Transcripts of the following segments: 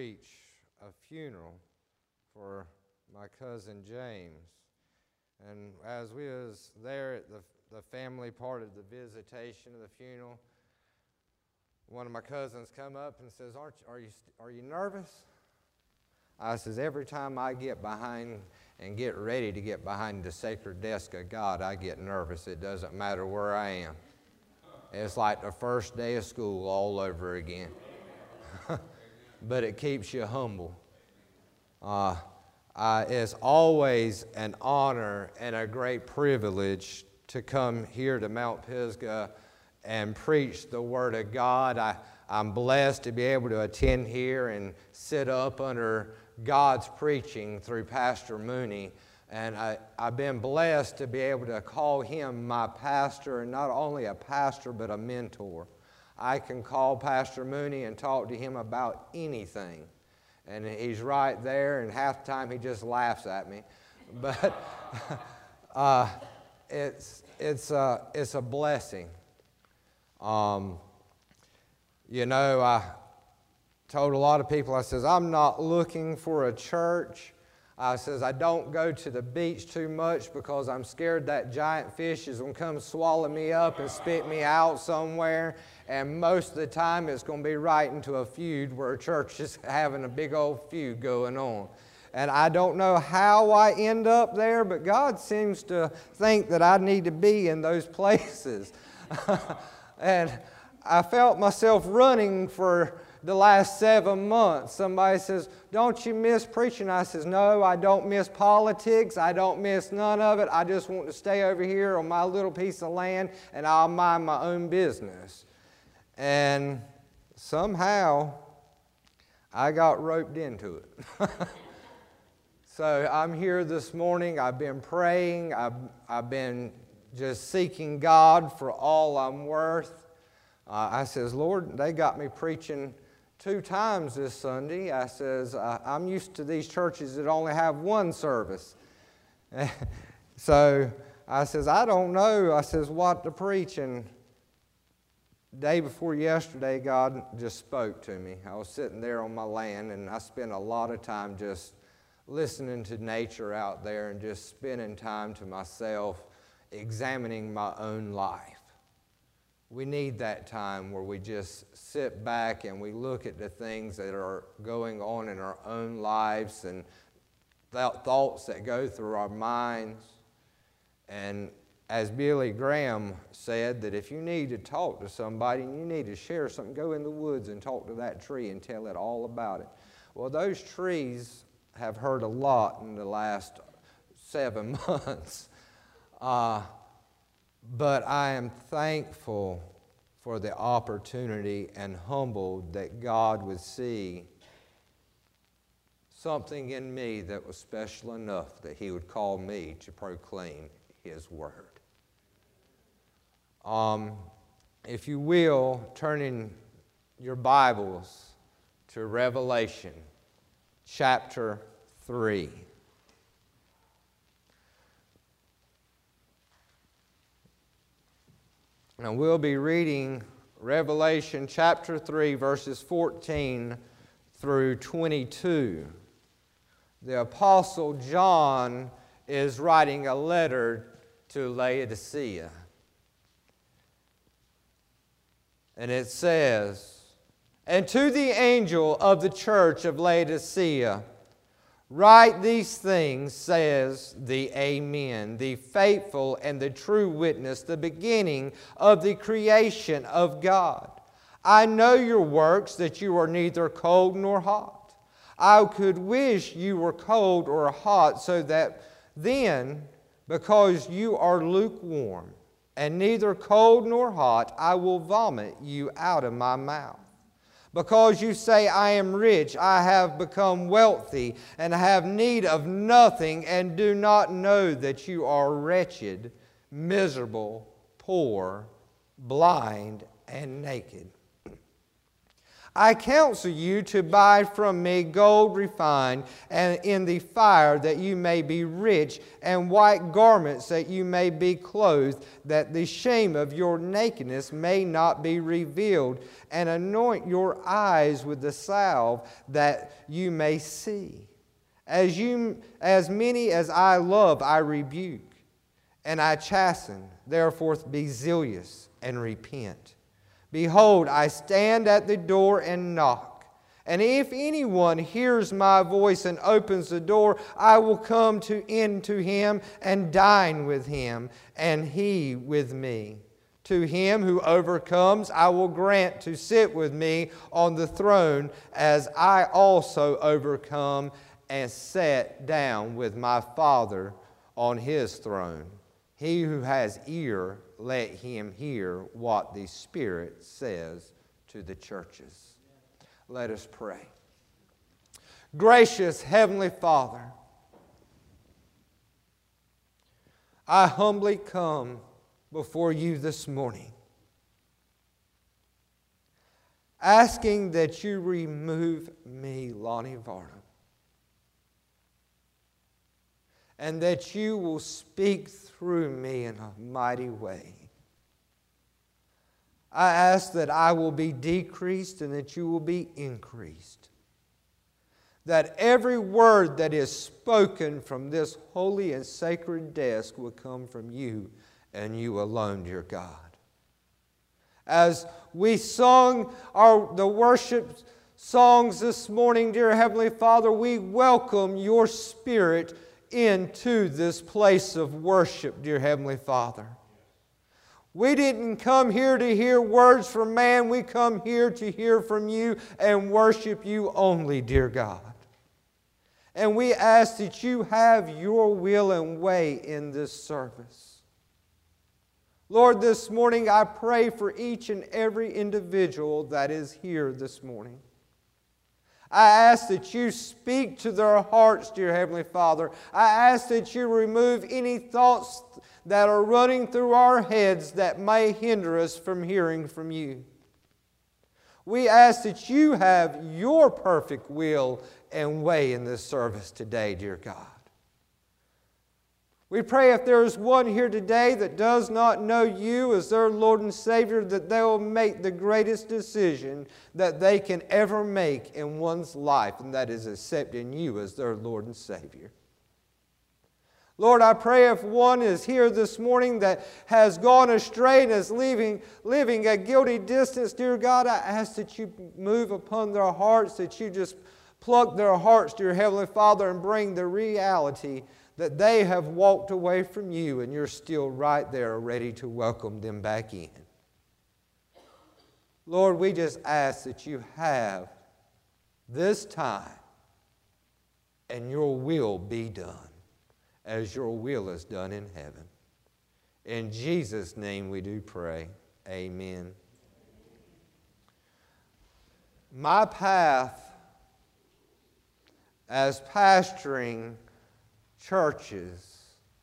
preach a funeral for my cousin James. And as we was there at the family part of the visitation of the funeral, one of my cousins come up and says, are you nervous? I says, every time I get behind and get ready to get behind the sacred desk of God, I get nervous. It doesn't matter where I am. It's like the first day of school all over again. But it keeps you humble. It's always an honor and a great privilege to come here to Mount Pisgah and preach the Word of God. I'm blessed to be able to attend here and sit up under God's preaching through Pastor Mooney. And I've been blessed to be able to call him my pastor, and not only a pastor, but a mentor. I can call Pastor Mooney and talk to him about anything. And he's right there, and half the time he just laughs at me. But it's a blessing. I told a lot of people, I says, I'm not looking for a church. I says, I don't go to the beach too much because I'm scared that giant fish is going to come swallow me up and spit me out somewhere. And most of the time it's going to be right into a feud where a church is having a big old feud going on. And I don't know how I end up there, but God seems to think that I need to be in those places. And I felt myself running for the last 7 months. Somebody says, don't you miss preaching? I says, no, I don't miss politics. I don't miss none of it. I just want to stay over here on my little piece of land and I'll mind my own business. And somehow I got roped into it. So I'm here this morning. I've been praying. I've been just seeking God for all I'm worth. I says, Lord, they got me preaching 2 times this Sunday. I says, I'm used to these churches that only have 1 service. So I says, I don't know. I says, what to preach. And day before yesterday, God just spoke to me. I was sitting there on my land, and I spent a lot of time just listening to nature out there and just spending time to myself, examining my own life. We need that time where we just sit back and we look at the things that are going on in our own lives and thoughts that go through our minds. And as Billy Graham said, that if you need to talk to somebody and you need to share something, go in the woods and talk to that tree and tell it all about it. Well, those trees have heard a lot in the last 7 months. But I am thankful for the opportunity and humbled that God would see something in me that was special enough that He would call me to proclaim His Word. If you will, turn in your Bibles to Revelation chapter 3. And we'll be reading Revelation chapter 3, verses 14 through 22. The Apostle John is writing a letter to Laodicea. And it says, and to the angel of the church of Laodicea, write these things, says the Amen, the faithful and the true witness, the beginning of the creation of God. I know your works, that you are neither cold nor hot. I could wish you were cold or hot, so that then, because you are lukewarm, and neither cold nor hot, I will vomit you out of my mouth. Because you say, I am rich, I have become wealthy, and have need of nothing, and do not know that you are wretched, miserable, poor, blind, and naked. I counsel you to buy from me gold refined and in the fire, that you may be rich, and white garments, that you may be clothed, that the shame of your nakedness may not be revealed, and anoint your eyes with the salve, that you may see. As many as I love, I rebuke, and I chasten. Therefore be zealous and repent. Behold, I stand at the door and knock. And if anyone hears my voice and opens the door, I will come into him and dine with him, and he with me. To him who overcomes, I will grant to sit with me on the throne, as I also overcome and sat down with my Father on his throne. He who has ear, let him hear what the Spirit says to the churches. Let us pray. Gracious Heavenly Father, I humbly come before you this morning, asking that you remove me, Lonnie Varnum, and that you will speak through me in a mighty way. I ask that I will be decreased and that you will be increased. That every word that is spoken from this holy and sacred desk will come from you and you alone, dear God. As we sung the worship songs this morning, dear Heavenly Father, we welcome your Spirit into this place of worship, dear Heavenly Father. We didn't come here to hear words from man. We come here to hear from you and worship you only, dear God. And we ask that you have your will and way in this service. Lord, this morning I pray for each and every individual that is here this morning. I ask that you speak to their hearts, dear Heavenly Father. I ask that you remove any thoughts that are running through our heads that may hinder us from hearing from you. We ask that you have your perfect will and way in this service today, dear God. We pray if there is one here today that does not know you as their Lord and Savior, that they will make the greatest decision that they can ever make in one's life, and that is accepting you as their Lord and Savior. Lord, I pray if one is here this morning that has gone astray and is living a guilty distance, dear God, I ask that you move upon their hearts, that you just pluck their hearts, dear Heavenly Father, and bring the reality that they have walked away from you and you're still right there ready to welcome them back in. Lord, we just ask that you have this time and your will be done as your will is done in heaven. In Jesus' name we do pray. Amen. My path as pastoring churches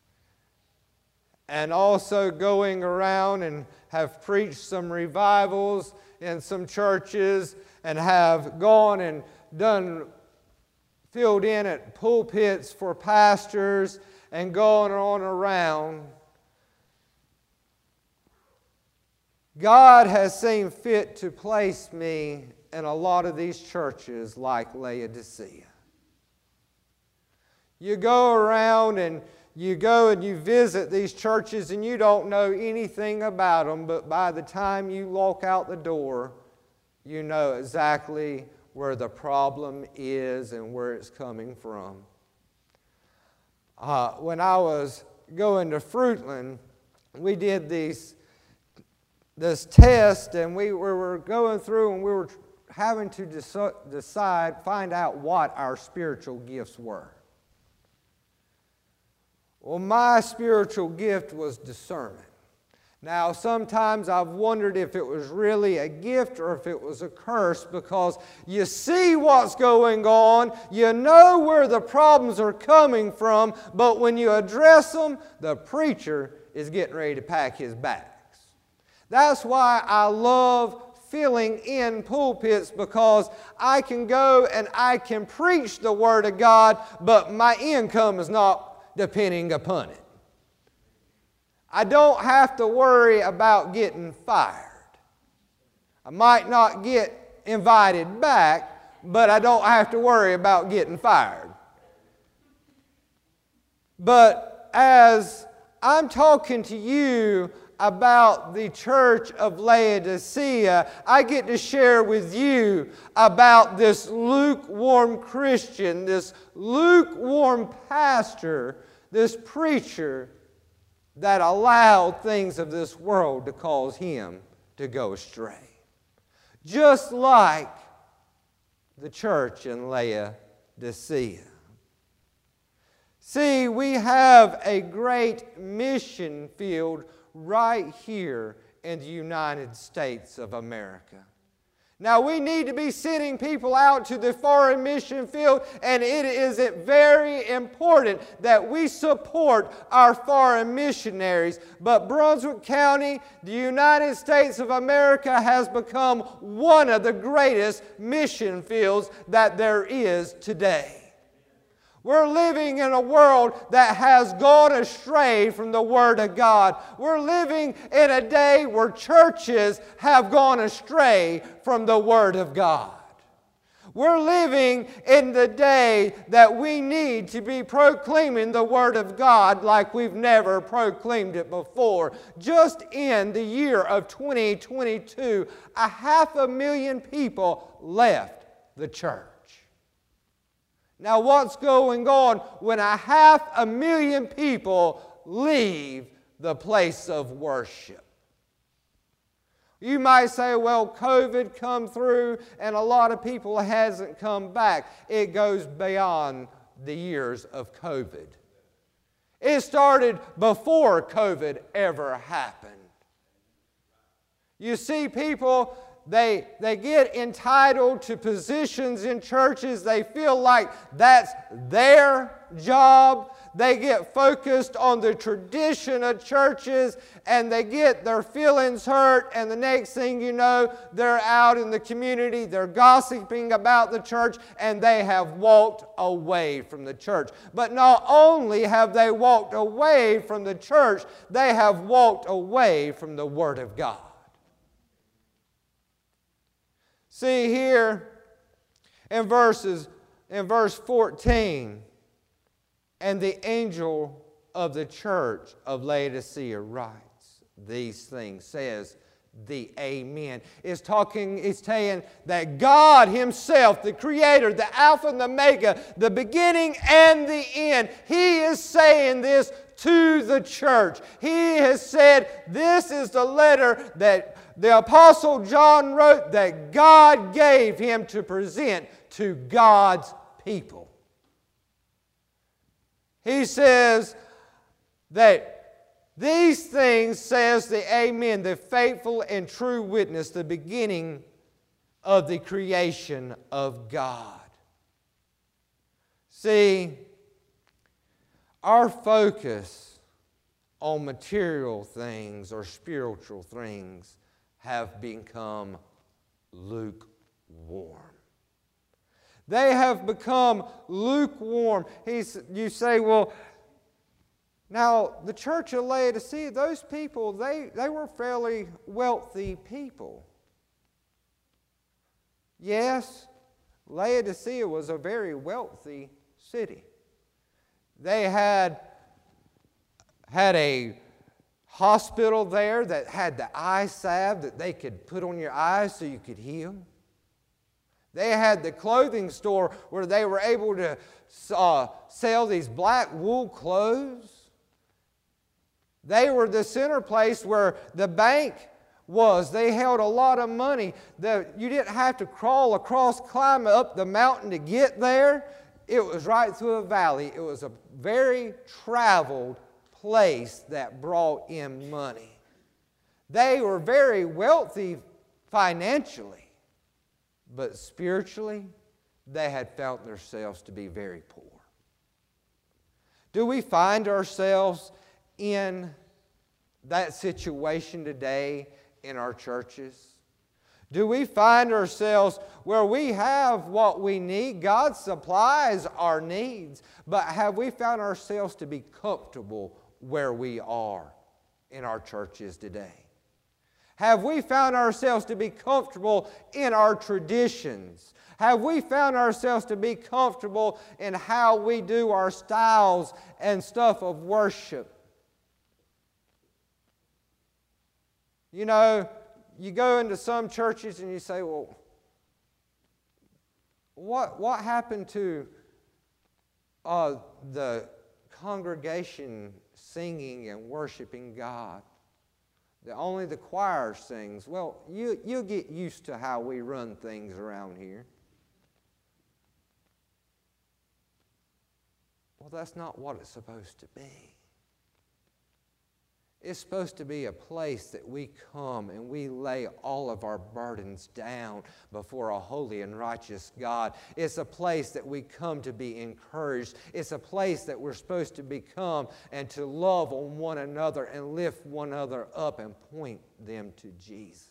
and also going around and have preached some revivals in some churches and have gone and filled in at pulpits for pastors and going on around. God has seen fit to place me in a lot of these churches like Laodicea. You go around and you go and you visit these churches and you don't know anything about them, but by the time you walk out the door, you know exactly where the problem is and where it's coming from. When I was going to Fruitland, we did this test, and we were going through and we were having to find out what our spiritual gifts were. Well, my spiritual gift was discernment. Now, sometimes I've wondered if it was really a gift or if it was a curse, because you see what's going on, you know where the problems are coming from, but when you address them, the preacher is getting ready to pack his bags. That's why I love filling in pulpits because I can go and I can preach the Word of God, but my income is not depending upon it. I don't have to worry about getting fired. I might not get invited back, but I don't have to worry about getting fired. But as I'm talking to you about the church of Laodicea, I get to share with you about this lukewarm Christian, this lukewarm pastor, this preacher that allowed things of this world to cause him to go astray. Just like the church in Laodicea. See, we have a great mission field right here in the United States of America. Now, we need to be sending people out to the foreign mission field, and it is very important that we support our foreign missionaries. But Brunswick County, the United States of America, has become one of the greatest mission fields that there is today. We're living in a world that has gone astray from the Word of God. We're living in a day where churches have gone astray from the Word of God. We're living in the day that we need to be proclaiming the Word of God like we've never proclaimed it before. Just in the year of 2022, 500,000 people left the church. Now, what's going on when 500,000 people leave the place of worship? You might say, well, COVID come through and a lot of people hasn't come back. It goes beyond the years of COVID. It started before COVID ever happened. You see, people, They get entitled to positions in churches. They feel like that's their job. They get focused on the tradition of churches, and they get their feelings hurt, and the next thing you know, they're out in the community, they're gossiping about the church, and they have walked away from the church. But not only have they walked away from the church, they have walked away from the Word of God. See here in verse 14, and the angel of the church of Laodicea writes these things, says the Amen. It's saying that God Himself, the Creator, the Alpha and the Omega, the beginning and the end, He is saying this to the church. He has said, this is the letter that the Apostle John wrote that God gave him to present to God's people. He says that these things, says the Amen, the faithful and true witness, the beginning of the creation of God. See, our focus on material things or spiritual things have become lukewarm. They have become lukewarm. You say, well, now the church of Laodicea, those people, they were fairly wealthy people. Yes, Laodicea was a very wealthy city. They had a hospital there that had the eye salve that they could put on your eyes so you could heal. They had the clothing store where they were able to sell these black wool clothes. They were the center place where the bank was. They held a lot of money. You didn't have to climb up the mountain to get there. It was right through a valley. It was a very traveled place that brought in money. They were very wealthy financially, but spiritually, they had felt themselves to be very poor. Do we find ourselves in that situation today in our churches? Do we find ourselves where we have what we need? God supplies our needs. But have we found ourselves to be comfortable where we are in our churches today? Have we found ourselves to be comfortable in our traditions? Have we found ourselves to be comfortable in how we do our styles and stuff of worship? You know, you go into some churches and you say, well, what happened to the congregation singing and worshiping God? Only the choir sings. Well, you'll get used to how we run things around here. Well, that's not what it's supposed to be. It's supposed to be a place that we come and we lay all of our burdens down before a holy and righteous God. It's a place that we come to be encouraged. It's a place that we're supposed to become and to love on one another and lift one another up and point them to Jesus.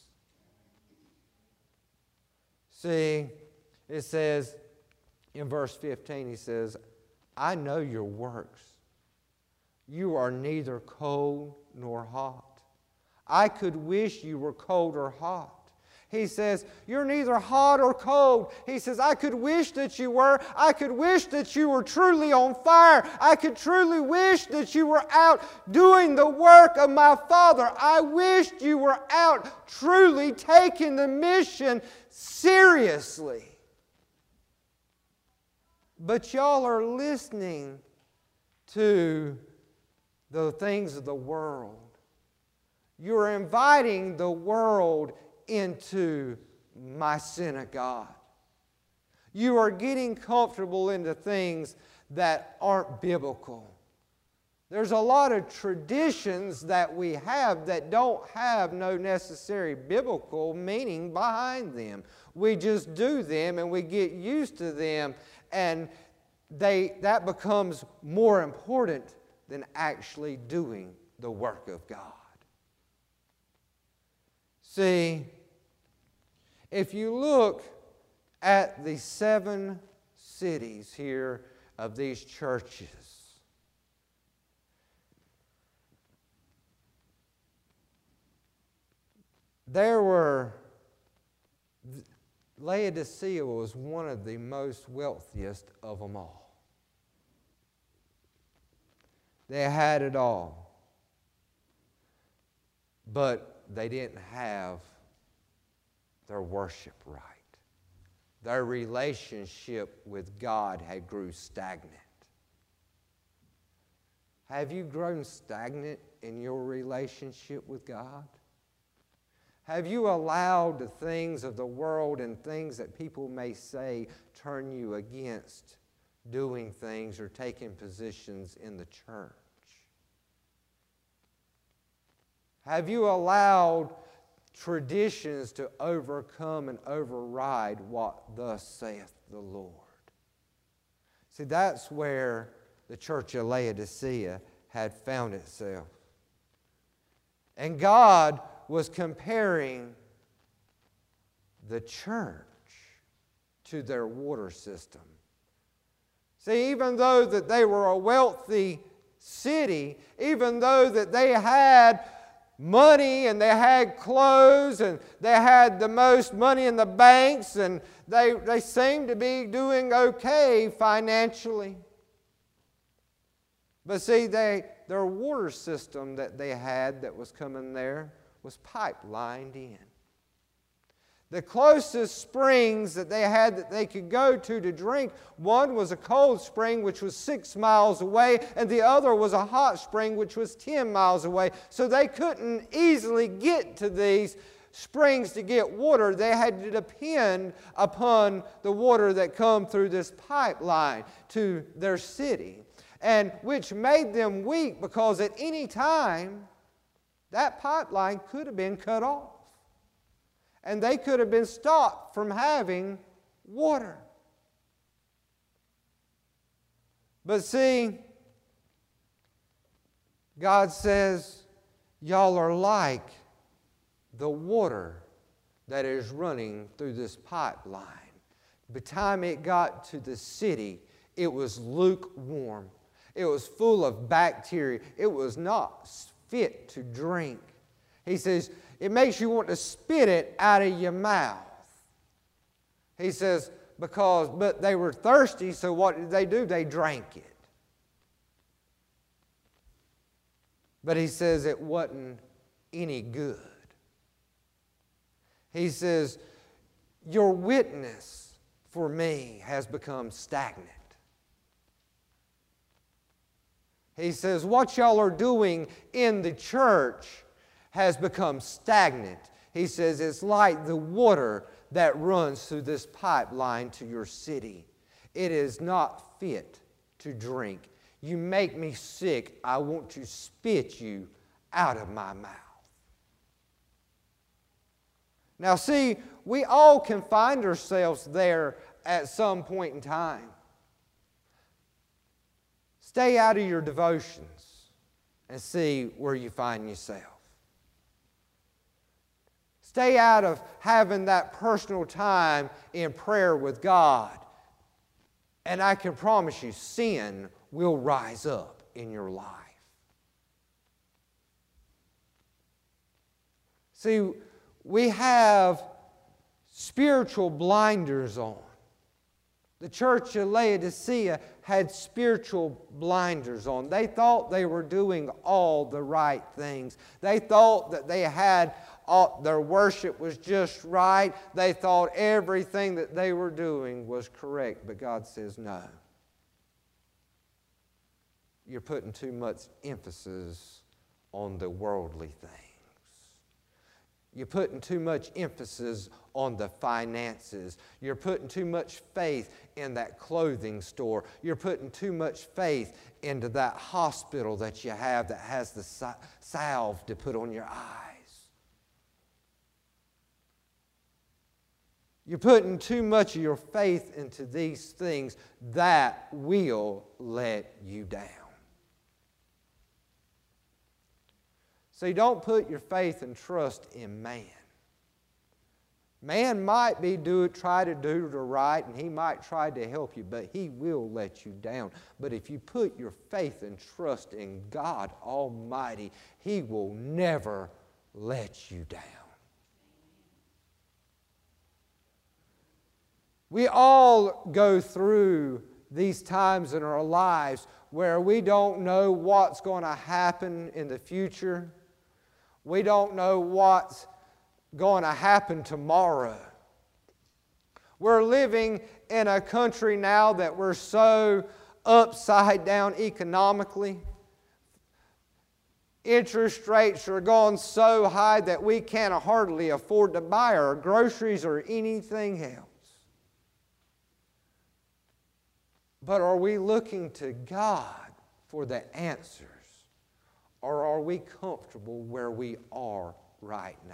See, it says in verse 15, he says, I know your works. You are neither cold nor hot. I could wish you were cold or hot. He says, you're neither hot or cold. He says, I could wish that you were. I could wish that you were truly on fire. I could truly wish that you were out doing the work of my Father. I wished you were out truly taking the mission seriously. But y'all are listening to the things of the world. You're inviting the world into my synagogue. You are getting comfortable into things that aren't biblical. There's a lot of traditions that we have that don't have no necessary biblical meaning behind them. We just do them and we get used to them, and that becomes more important than actually doing the work of God. See, if you look at the 7 cities here of these churches, Laodicea was one of the most wealthiest of them all. They had it all. But they didn't have their worship right. Their relationship with God had grew stagnant. Have you grown stagnant in your relationship with God? Have you allowed the things of the world and things that people may say turn you against doing things or taking positions in the church? Have you allowed traditions to overcome and override what thus saith the Lord? See, that's where the church of Laodicea had found itself. And God was comparing the church to their water system. See, even though that they were a wealthy city, even though that they had money and they had clothes and they had the most money in the banks and they seemed to be doing okay financially. But see, their water system that they had that was coming there was pipelined in. The closest springs that they had that they could go to drink, one was a cold spring which was 6 miles away, and the other was a hot spring which was 10 miles away. So they couldn't easily get to these springs to get water. They had to depend upon the water that come through this pipeline to their city, and which made them weak because at any time that pipeline could have been cut off. And they could have been stopped from having water. But see, God says, y'all are like the water that is running through this pipeline. By the time it got to the city, it was lukewarm. It was full of bacteria. It was not fit to drink. He says, it makes you want to spit it out of your mouth. He says, but they were thirsty, so what did they do? They drank it. But he says it wasn't any good. He says, your witness for me has become stagnant. He says, what y'all are doing in the church has become stagnant. He says, it's like the water that runs through this pipeline to your city. It is not fit to drink. You make me sick. I want to spit you out of my mouth. Now see, we all can find ourselves there at some point in time. Stay out of your devotions and see where you find yourself. Stay out of having that personal time in prayer with God. And I can promise you, sin will rise up in your life. See, we have spiritual blinders on. The church of Laodicea had spiritual blinders on. They thought they were doing all the right things. They thought that they had their worship was just right. They thought everything that they were doing was correct. But God says, no. You're putting too much emphasis on the worldly things. You're putting too much emphasis on the finances. You're putting too much faith in that clothing store. You're putting too much faith into that hospital that you have that has the salve to put on your eyes. You're putting too much of your faith into these things that will let you down. So don't put your faith and trust in man. Man might try to do the right, and he might try to help you, but he will let you down. But if you put your faith and trust in God Almighty, He will never let you down. We all go through these times in our lives where we don't know what's going to happen in the future. We don't know what's going to happen tomorrow. We're living in a country now that we're so upside down economically. Interest rates are going so high that we can't hardly afford to buy our groceries or anything else. But are we looking to God for the answers? Or are we comfortable where we are right now?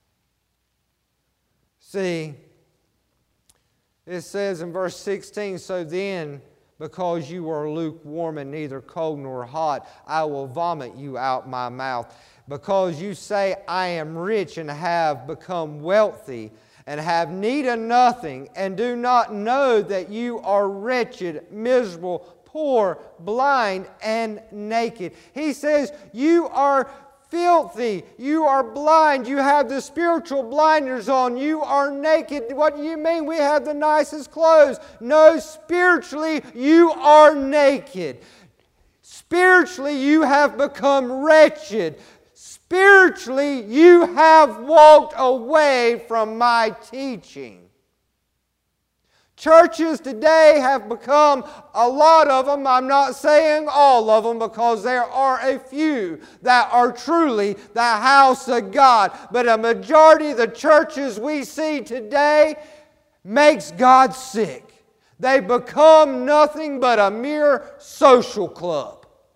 See, it says in verse 16, so then, because you are lukewarm and neither cold nor hot, I will vomit you out my mouth. Because you say, I am rich and have become wealthy, and have need of nothing, and do not know that you are wretched, miserable, poor, blind, and naked. He says, you are filthy, you are blind, you have the spiritual blinders on, you are naked. What do you mean we have the nicest clothes? No, spiritually you are naked. Spiritually you have become wretched. Spiritually, you have walked away from my teaching. Churches today have become, a lot of them, I'm not saying all of them because there are a few that are truly the house of God. But a majority of the churches we see today makes God sick. They become nothing but a mere social club.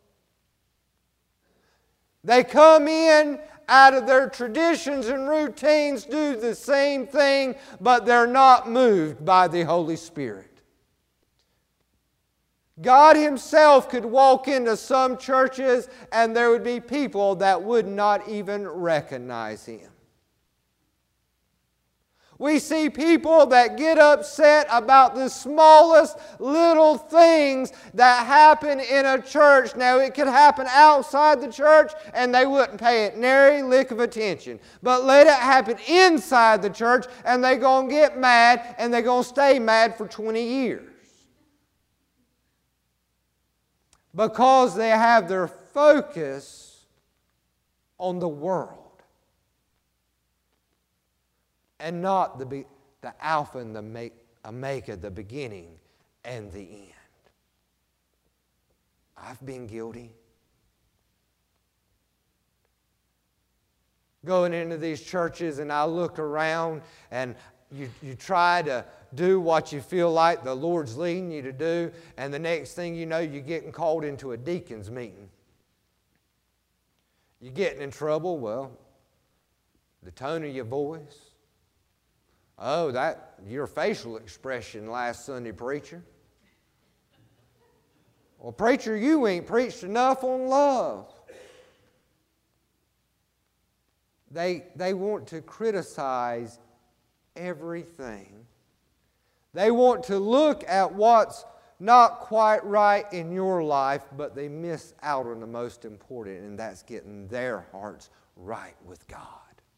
They come in out of their traditions and routines, do the same thing, but they're not moved by the Holy Spirit. God Himself could walk into some churches and there would be people that would not even recognize Him. We see people that get upset about the smallest little things that happen in a church. Now, it could happen outside the church and they wouldn't pay it nary lick of attention. But let it happen inside the church and they're going to get mad and they're going to stay mad for 20 years. Because they have their focus on the world. And not the Alpha and the Omega, the beginning and the end. I've been guilty. Going into these churches and I look around and you try to do what you feel like the Lord's leading you to do, and the next thing you know, you're getting called into a deacon's meeting. You're getting in trouble. Well, the tone of your voice. Oh, your facial expression last Sunday, preacher. Well, preacher, you ain't preached enough on love. They want to criticize everything. They want to look at what's not quite right in your life, but they miss out on the most important, and that's getting their hearts right with God.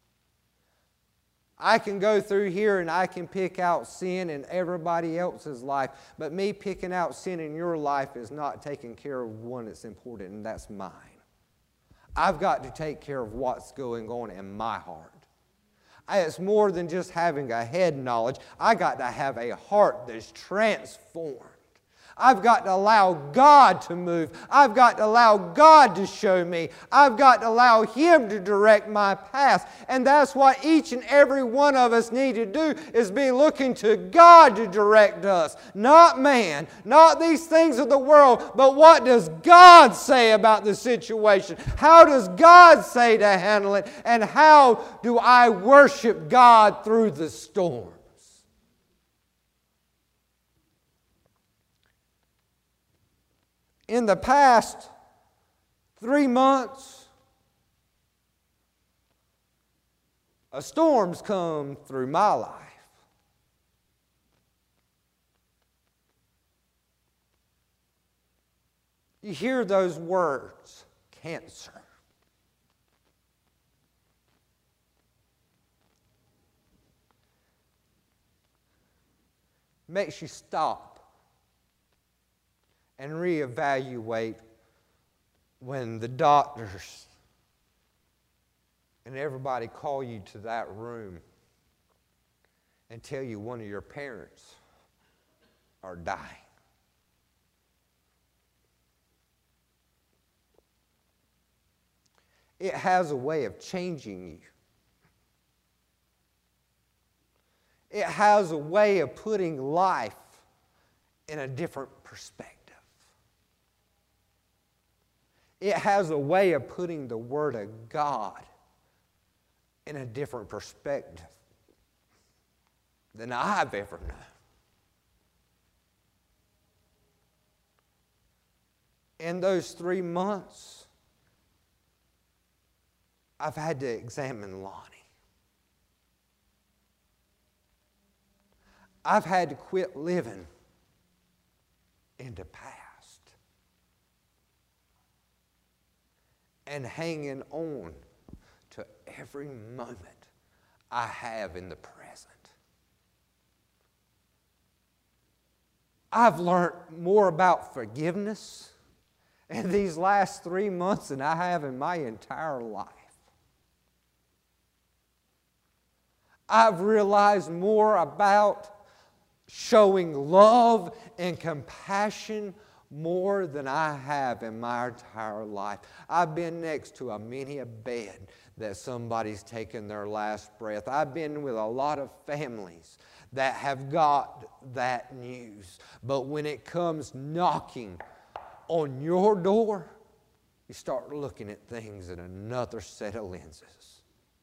I can go through here and I can pick out sin in everybody else's life, but me picking out sin in your life is not taking care of one that's important, and that's mine. I've got to take care of what's going on in my heart. It's more than just having a head knowledge. I got to have a heart that's transformed. I've got to allow God to move. I've got to allow God to show me. I've got to allow Him to direct my path. And that's what each and every one of us need to do, is be looking to God to direct us. Not man, not these things of the world, but what does God say about the situation? How does God say to handle it? And how do I worship God through the storm? In the past 3 months, a storm's come through my life. You hear those words, cancer. Makes you stop and reevaluate when the doctors and everybody call you to that room and tell you one of your parents are dying. It has a way of changing you. It has a way of putting life in a different perspective. It has a way of putting the Word of God in a different perspective than I've ever known. In those 3 months, I've had to examine Lonnie. I've had to quit living in the past and hanging on to every moment I have in the present. I've learned more about forgiveness in these last 3 months than I have in my entire life. I've realized more about showing love and compassion more than I have in my entire life. I've been next to many a bed that somebody's taken their last breath. I've been with a lot of families that have got that news. But when it comes knocking on your door, you start looking at things in another set of lenses.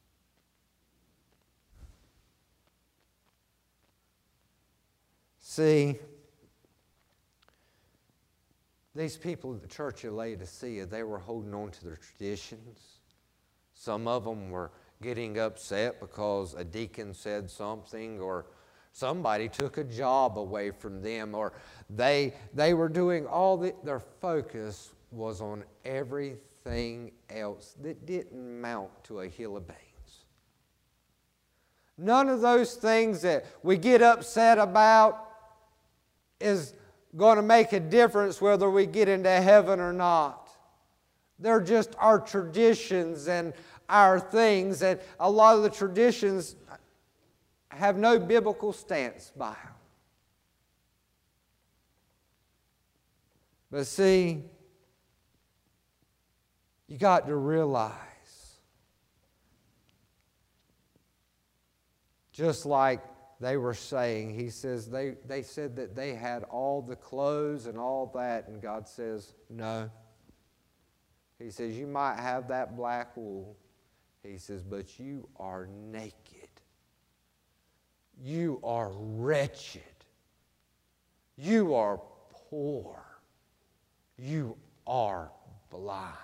See, these people at the church of Laodicea, they were holding on to their traditions. Some of them were getting upset because a deacon said something, or somebody took a job away from them, or they were doing their focus was on everything else that didn't mount to a hill of beans. None of those things that we get upset about is going to make a difference whether we get into heaven or not. They're just our traditions and our things, and a lot of the traditions have no biblical stance by them. But see, you got to realize, just like they were saying, he says, they said that they had all the clothes and all that, and God says, no. He says, you might have that black wool. He says, but you are naked. You are wretched. You are poor. You are blind.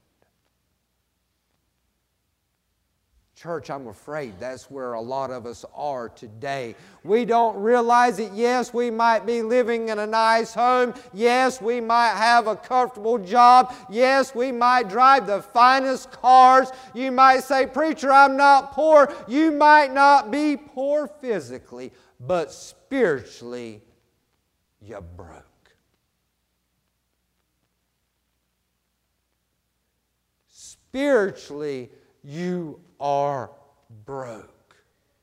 Church, I'm afraid that's where a lot of us are today. We don't realize it. Yes, we might be living in a nice home. Yes, we might have a comfortable job. Yes, we might drive the finest cars. You might say, preacher, I'm not poor. You might not be poor physically, but spiritually, you're broke. Spiritually, you are broke.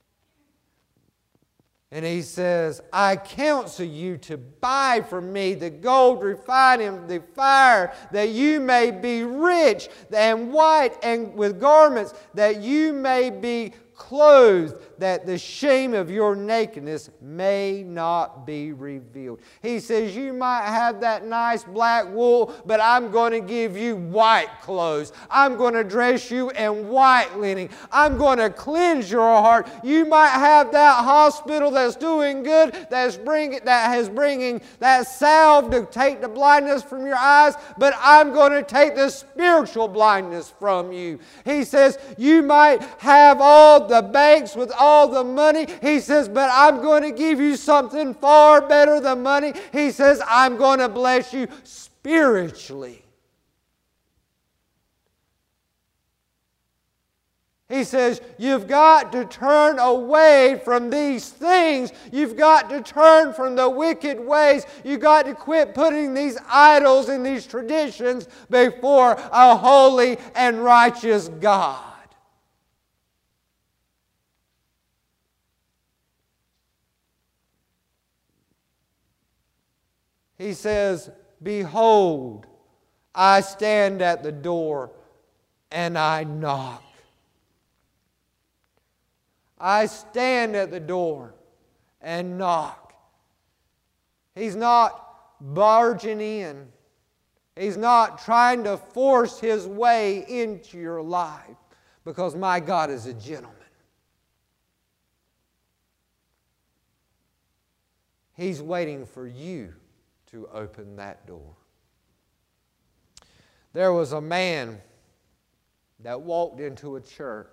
And he says, I counsel you to buy from me the gold refined in the fire, that you may be rich and white, and with garments, that you may be clothed, that the shame of your nakedness may not be revealed. He says, you might have that nice black wool, but I'm going to give you white clothes. I'm going to dress you in white linen. I'm going to cleanse your heart. You might have that hospital that's doing good, that is bringing that salve to take the blindness from your eyes, but I'm going to take the spiritual blindness from you. He says, you might have all the banks with all the money. He says, but I'm going to give you something far better than money. He says, I'm going to bless you spiritually. He says, you've got to turn away from these things. You've got to turn from the wicked ways. You've got to quit putting these idols and these traditions before a holy and righteous God. He says, behold, I stand at the door and I knock. I stand at the door and knock. He's not barging in. He's not trying to force His way into your life, because my God is a gentleman. He's waiting for you to open that door. There was a man that walked into a church.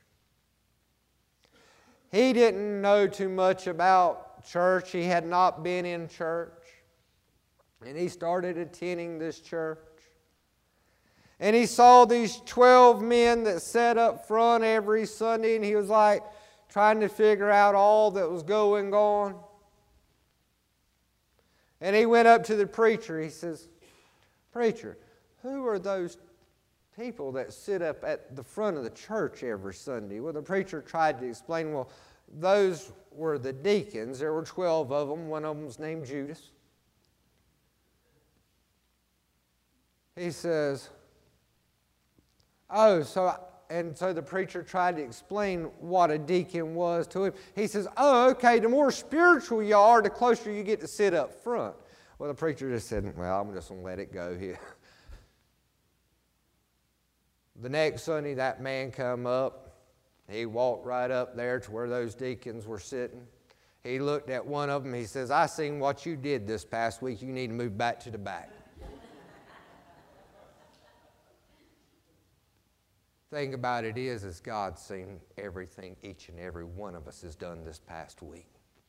He didn't know too much about church. He had not been in church. And he started attending this church. And he saw these 12 men that sat up front every Sunday, and he was like trying to figure out all that was going on. And he went up to the preacher. He says, preacher, who are those people that sit up at the front of the church every Sunday? Well, the preacher tried to explain, well, those were the deacons. There were 12 of them. One of them was named Judas. He says, oh, so the preacher tried to explain what a deacon was to him. He says, oh, okay, the more spiritual you are, the closer you get to sit up front. Well, the preacher just said, well, I'm just going to let it go here. The next Sunday, that man come up. He walked right up there to where those deacons were sitting. He looked at one of them. He says, I seen what you did this past week. You need to move back to the back. thing about it is God's seen everything each and every one of us has done this past week.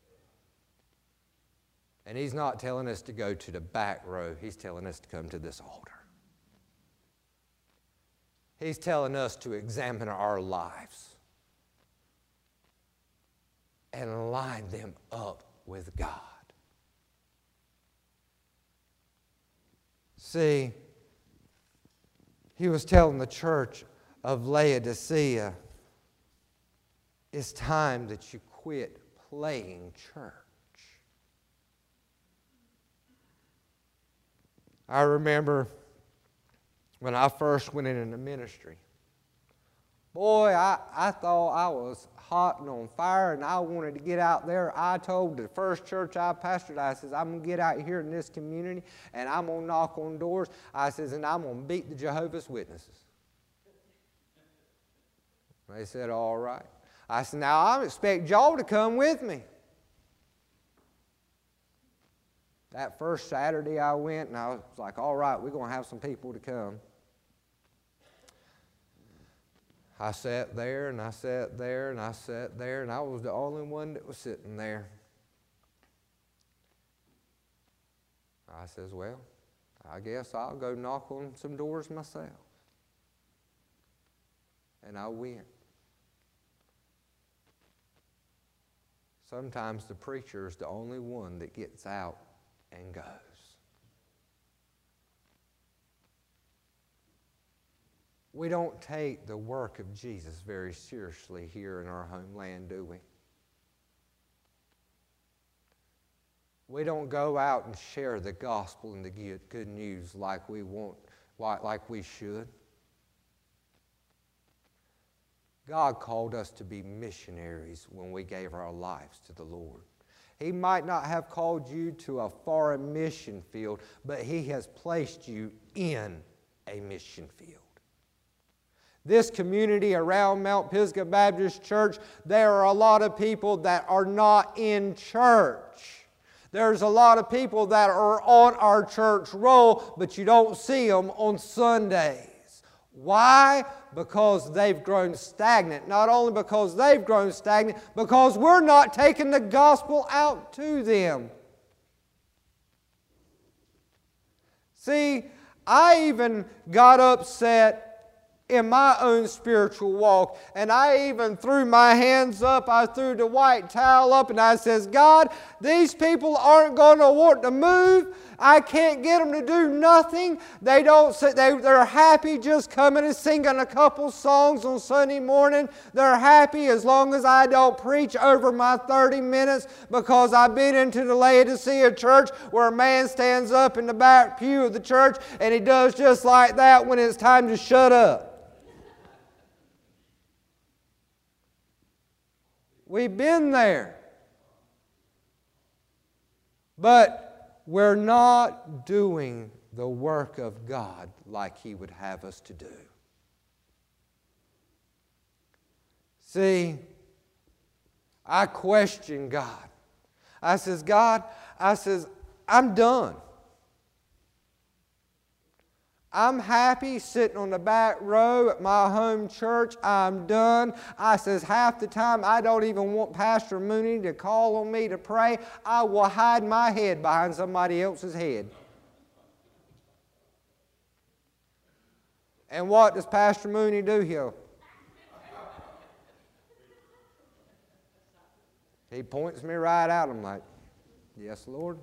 And He's not telling us to go to the back row. He's telling us to come to this altar. He's telling us to examine our lives and line them up with God. See, He was telling the church of Laodicea, it's time that you quit playing church. I remember when I first went into ministry, boy, I thought I was hot and on fire and I wanted to get out there. I told the first church I pastored, I says, I'm going to get out here in this community and I'm going to knock on doors. I says, and I'm going to beat the Jehovah's Witnesses. They said, all right. I said, now I expect y'all to come with me. That first Saturday I went and I was like, all right, we're going to have some people to come. I sat there and I sat there and I sat there and I was the only one that was sitting there. I says, well, I guess I'll go knock on some doors myself. And I went. Sometimes the preacher is the only one that gets out and goes. We don't take the work of Jesus very seriously here in our homeland, do we? We don't go out and share the gospel and the good news like we want, like we should. God called us to be missionaries when we gave our lives to the Lord. He might not have called you to a foreign mission field, but He has placed you in a mission field. This community around Mount Pisgah Baptist Church, there are a lot of people that are not in church. There's a lot of people that are on our church roll, but you don't see them on Sundays. Why? Because they've grown stagnant. Not only because they've grown stagnant, because we're not taking the gospel out to them. See, I even got upset in my own spiritual walk, and I even threw my hands up. I threw the white towel up and I says, God, these people aren't going to want to move. I can't get them to do nothing. They're happy just coming and singing a couple songs on Sunday morning. They're happy as long as I don't preach over my 30 minutes, because I've been into the Laodicea church where a man stands up in the back pew of the church and he does just like that when it's time to shut up. We've been there. But we're not doing the work of God like He would have us to do. See, I question God. I says, God, I'm done. I'm happy sitting on the back row at my home church. I'm done. I says, half the time I don't even want Pastor Mooney to call on me to pray. I will hide my head behind somebody else's head. And what does Pastor Mooney do here? He points me right out. I'm like, yes, Lord.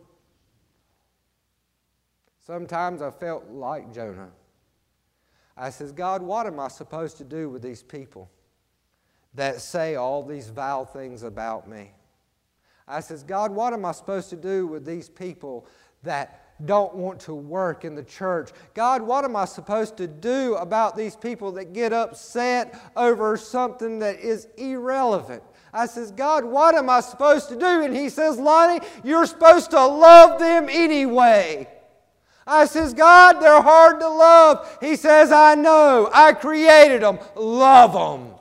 Sometimes I felt like Jonah. I says, God, what am I supposed to do with these people that say all these vile things about me? I says, God, what am I supposed to do with these people that don't want to work in the church? God, what am I supposed to do about these people that get upset over something that is irrelevant? I says, God, what am I supposed to do? And He says, Lonnie, you're supposed to love them anyway. I says, God, they're hard to love. He says, I know. I created them. Love them.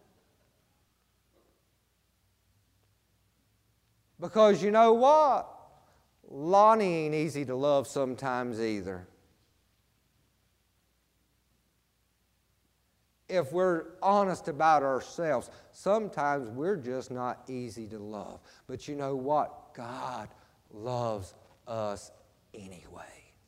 Because you know what? Lonnie ain't easy to love sometimes either. if we're honest about ourselves, sometimes we're just not easy to love. But you know what? God loves us anyway.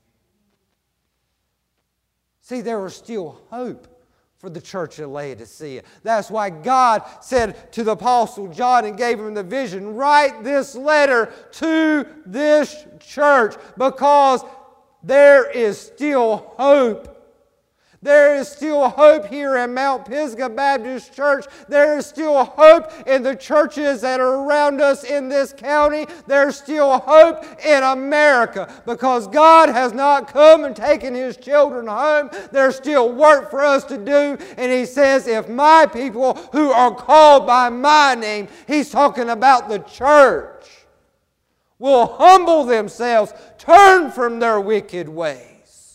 See, there was still hope for the church of Laodicea. That's why God said to the Apostle John and gave him the vision, write this letter to this church, because there is still hope. There is still hope here in Mount Pisgah Baptist Church. There is still hope in the churches that are around us in this county. There's still hope in America, because God has not come and taken His children home. There's still work for us to do. And He says, if my people who are called by my name, He's talking about the church, will humble themselves, turn from their wicked ways,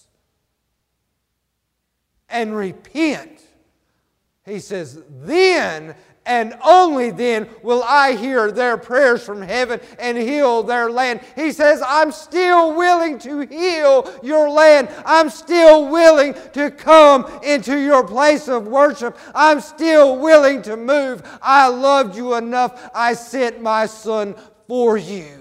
and repent, He says, then and only then will I hear their prayers from heaven and heal their land. He says, I'm still willing to heal your land. I'm still willing to come into your place of worship. I'm still willing to move. I loved you enough. I sent my Son for you.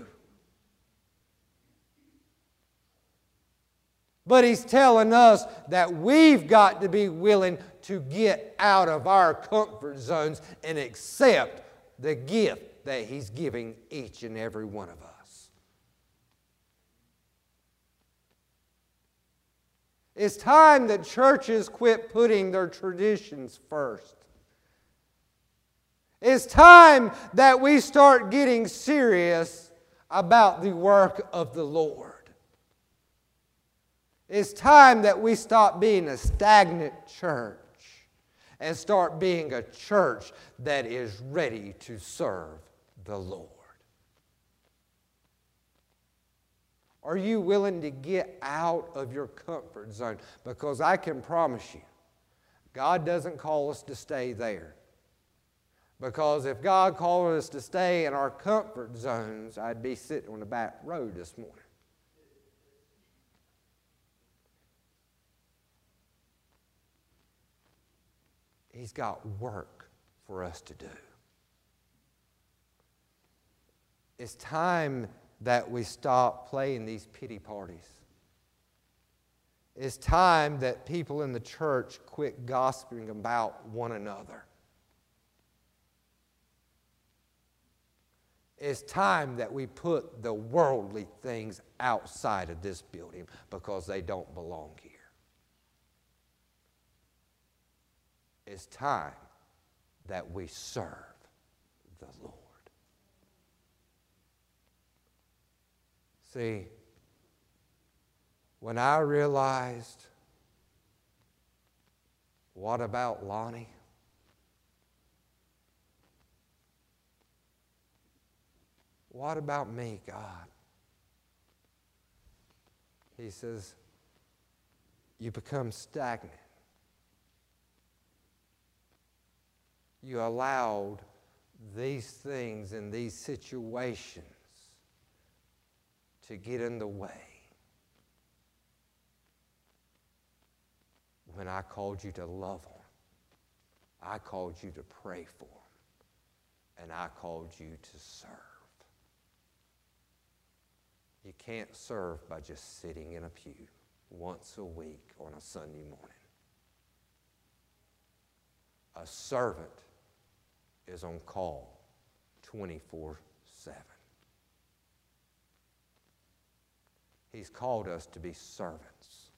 But He's telling us that we've got to be willing to get out of our comfort zones and accept the gift that He's giving each and every one of us. It's time that churches quit putting their traditions first. It's time that we start getting serious about the work of the Lord. It's time that we stop being a stagnant church and start being a church that is ready to serve the Lord. Are you willing to get out of your comfort zone? Because I can promise you, God doesn't call us to stay there. Because if God called us to stay in our comfort zones, I'd be sitting on the back row this morning. He's got work for us to do. It's time that we stop playing these pity parties. It's time that people in the church quit gossiping about one another. It's time that we put the worldly things outside of this building, because they don't belong here. It's time that we serve the Lord. See, when I realized, what about Lonnie? What about me, God? He says, you become stagnant. You allowed these things and these situations to get in the way when I called you to love them. I called you to pray for them. And I called you to serve. You can't serve by just sitting in a pew once a week on a Sunday morning. A servant is on call 24/7. He's called us to be servants.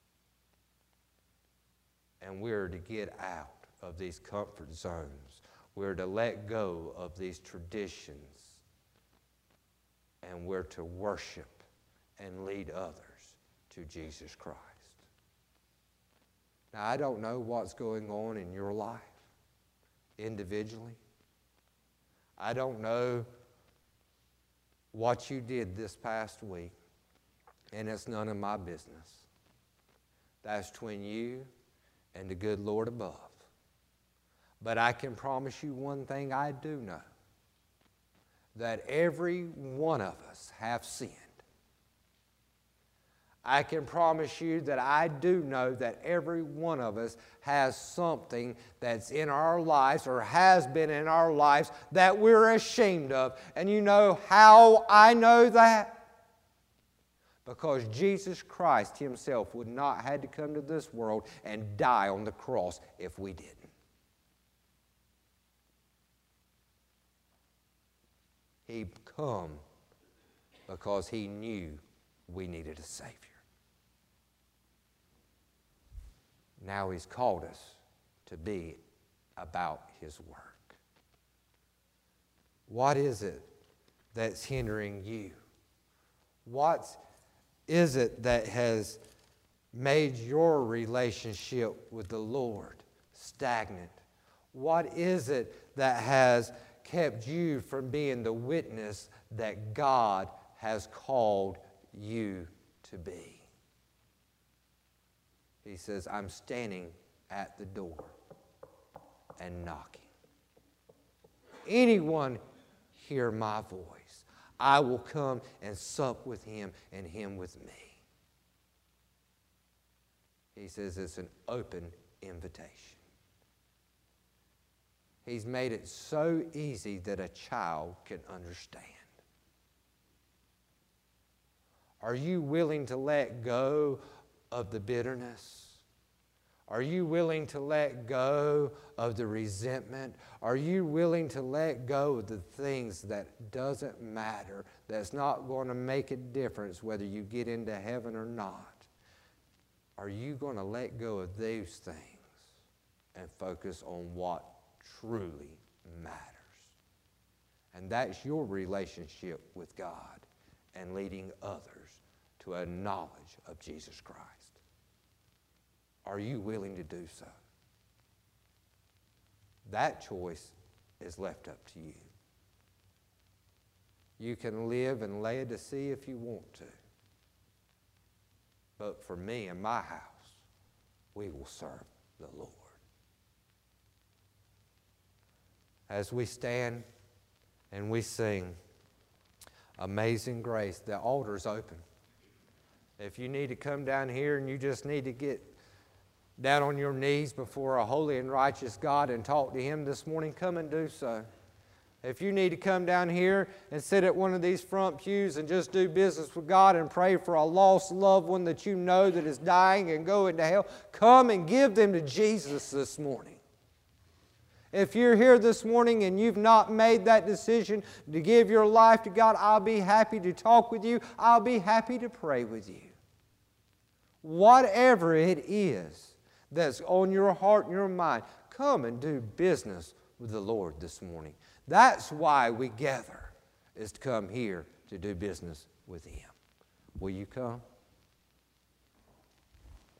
And we're to get out of these comfort zones. We're to let go of these traditions. And we're to worship and lead others to Jesus Christ. Now, I don't know what's going on in your life individually. I don't know what you did this past week, and it's none of my business. That's between you and the good Lord above. But I can promise you one thing I do know, that every one of us have sinned. I can promise you that I do know that every one of us has something that's in our lives or has been in our lives that we're ashamed of. And you know how I know that? Because Jesus Christ Himself would not have had to come to this world and die on the cross if we didn't. He come because He knew we needed a Savior. Now He's called us to be about His work. What is it that's hindering you? What is it that has made your relationship with the Lord stagnant? What is it that has kept you from being the witness that God has called you to be? He says, I'm standing at the door and knocking. Anyone hear my voice, I will come and sup with him and him with me. He says it's an open invitation. He's made it so easy that a child can understand. Are you willing to let go of the bitterness? Are you willing to let go of the resentment? Are you willing to let go of the things that doesn't matter, that's not going to make a difference whether you get into heaven or not? Are you going to let go of those things and focus on what truly matters? And that's your relationship with God and leading others to a knowledge of Jesus Christ. Are you willing to do so? That choice is left up to you. You can live in Laodicea if you want to. But for me and my house, we will serve the Lord. As we stand and we sing Amazing Grace, the altar's open. If you need to come down here and you just need to get down on your knees before a holy and righteous God and talk to Him this morning, come and do so. If you need to come down here and sit at one of these front pews and just do business with God and pray for a lost loved one that you know that is dying and going to hell, come and give them to Jesus this morning. If you're here this morning and you've not made that decision to give your life to God, I'll be happy to talk with you. I'll be happy to pray with you. Whatever it is that's on your heart and your mind, come and do business with the Lord this morning. That's why we gather, is to come here to do business with Him. Will you come?